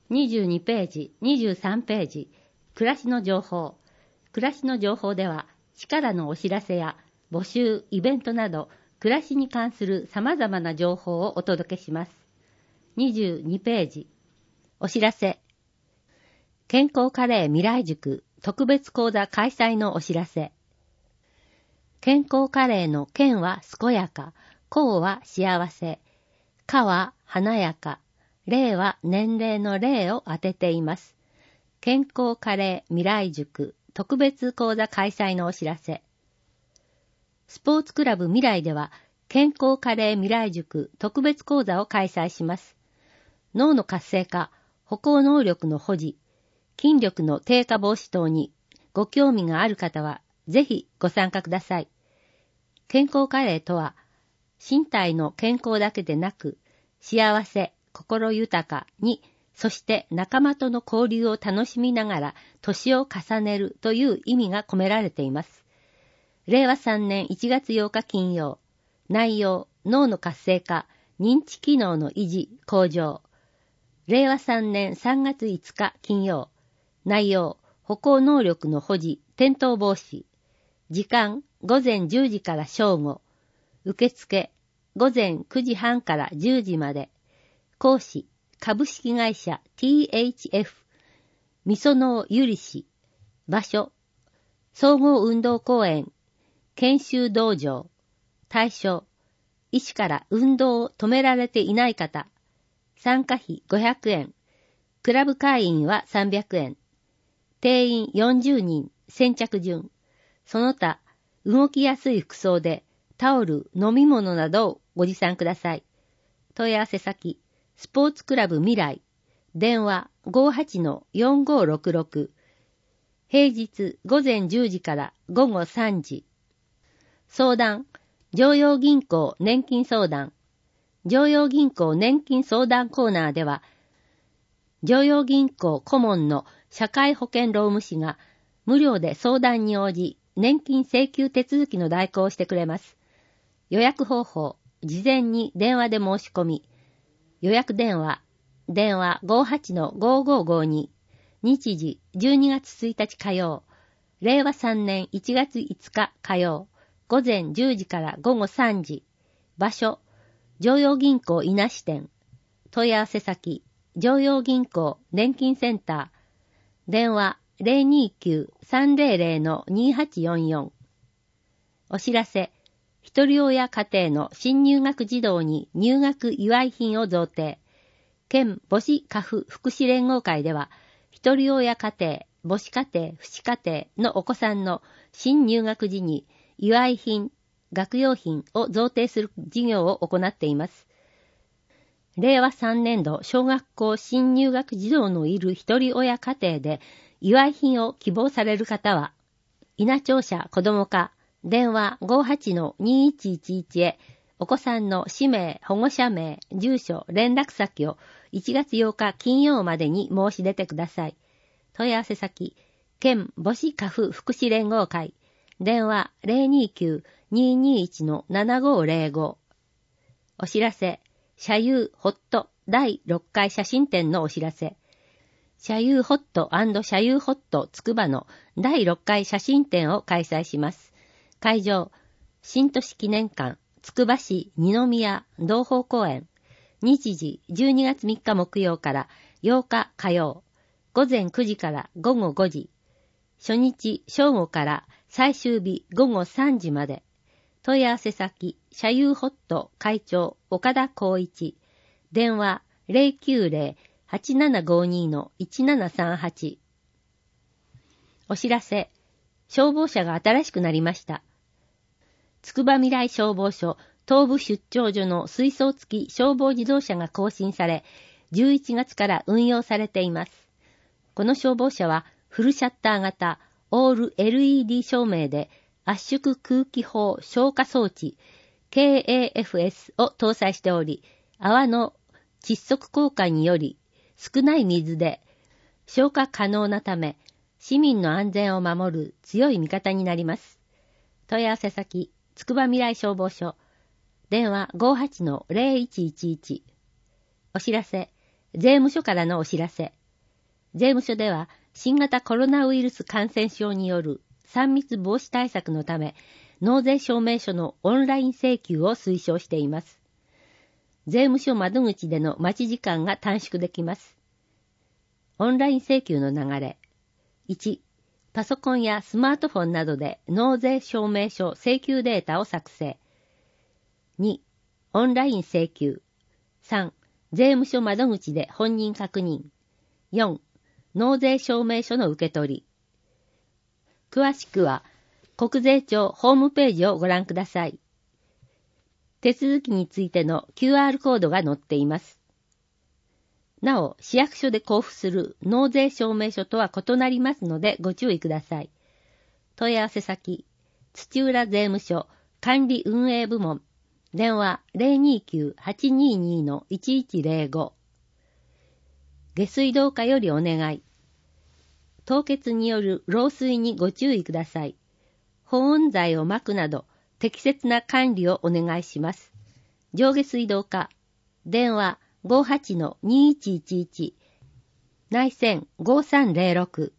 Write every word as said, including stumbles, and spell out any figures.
にじゅうにページ、にじゅうさんページ、暮らしの情報。暮らしの情報では、市からのお知らせや募集、イベントなど、暮らしに関する様々な情報をお届けします。にじゅうにページ、お知らせ。健康カレー未来塾特別講座開催のお知らせ。健康カレーの健は健やか、康は幸せ、かは華やか、齢は年齢の齢を当てています。健康カレー未来塾特別講座開催のお知らせ。スポーツクラブ未来では健康カレー未来塾特別講座を開催します。脳の活性化、歩行能力の保持、筋力の低下防止等にご興味がある方はぜひご参加ください。健康カレーとは身体の健康だけでなく幸せ、心豊かに、そして仲間との交流を楽しみながら年を重ねるという意味が込められています。れいわさんねんいちがつようか金曜。内容、脳の活性化、認知機能の維持、向上。れいわさんねんさんがついつか金曜。内容、歩行能力の保持、転倒防止。時間、ごぜんじゅうじから正午。受付、ごぜんくじはんからじゅうじまで。講師、株式会社 ティーエイチエフ、みそのうゆり市。場所、総合運動公園、研修道場。対象、医師から運動を止められていない方。参加費ごひゃくえん。クラブ会員はさんびゃくえん。定員よんじゅうにん、先着順。その他、動きやすい服装でタオル、飲み物などをご持参ください。問い合わせ先、スポーツクラブ未来。電話 ごーはちのよんごーろくろく。平日ごぜんじゅうじからごごさんじ。相談、常陽銀行年金相談。常陽銀行年金相談コーナーでは、常陽銀行顧問の社会保険労務士が無料で相談に応じ、年金請求手続きの代行をしてくれます。予約方法、事前に電話で申し込み。予約電話、電話 ごーはちのごーごーごーに。日時じゅうにがつついたち火曜。れいわさんねんいちがついつか火曜。ごぜんじゅうじからごごさんじ。場所、常陽銀行稲支店。問い合わせ先、常陽銀行年金センター。電話 ゼロにきゅうさんぜろぜろのにはちよんよん。お知らせ、一人親家庭の新入学児童に入学祝い品を贈呈。県母子家父福祉連合会では、一人親家庭、母子家庭、父子家庭のお子さんの新入学時に祝い品、学用品を贈呈する事業を行っています。れいわさんねんど小学校新入学児童のいる一人親家庭で祝い品を希望される方は、稲庁舎子ども課、電話 ごーはちのにいちいちいち へお子さんの氏名、保護者名、住所、連絡先をいちがつようか金曜までに申し出てください。問い合わせ先、県母子家父福祉連合会、電話 ゼロにきゅうにーにーいちのななごーぜろご。お知らせ、社友ホットだいろっかい写真展のお知らせ。社友ホット&社友ホットつくばのだいろっかい写真展を開催します。会場、新都市記念館、つくば市二宮同胞公園。日時じゅうにがつみっか木曜からようか火曜。ごぜんくじからごごごじ。初日正午から最終日ごごさんじまで。問い合わせ先、社友ホット会長岡田光一。電話 ゼロきゅうゼロ はちななごにのいちななさんはち。お知らせ、消防車が新しくなりました。つくばみらい消防署東部出張所の水槽付き消防自動車が更新され、じゅういちがつから運用されています。この消防車はフルシャッター型オール エルイーディー 照明で圧縮空気砲消火装置 ケーエーエフエス を搭載しており、泡の窒息効果により少ない水で消火可能なため、市民の安全を守る強い味方になります。問い合わせ先、つくばみらい消防署。電話 ごーはちのゼロいちいちいち。お知らせ、税務署からのお知らせ。 税務署では新型コロナウイルス感染症によるさん密防止対策のため、納税証明書のオンライン請求を推奨しています。税務署窓口での待ち時間が短縮できます。オンライン請求の流れ。いち、パソコンやスマートフォンなどで納税証明書請求データを作成。に、オンライン請求。さん、税務署窓口で本人確認。よん、納税証明書の受け取り。詳しくは、国税庁ホームページをご覧ください。手続きについての キューアール コードが載っています。なお、市役所で交付する納税証明書とは異なりますのでご注意ください。問い合わせ先、土浦税務署管理運営部門、電話 ゼロにきゅう はちにーにー のいちいちゼロご。下水道課よりお願い。凍結による漏水にご注意ください。保温剤を撒くなど適切な管理をお願いします。上下水道課、電話 ごーはちのにーいちいちいち、内線ごーさんゼロろく。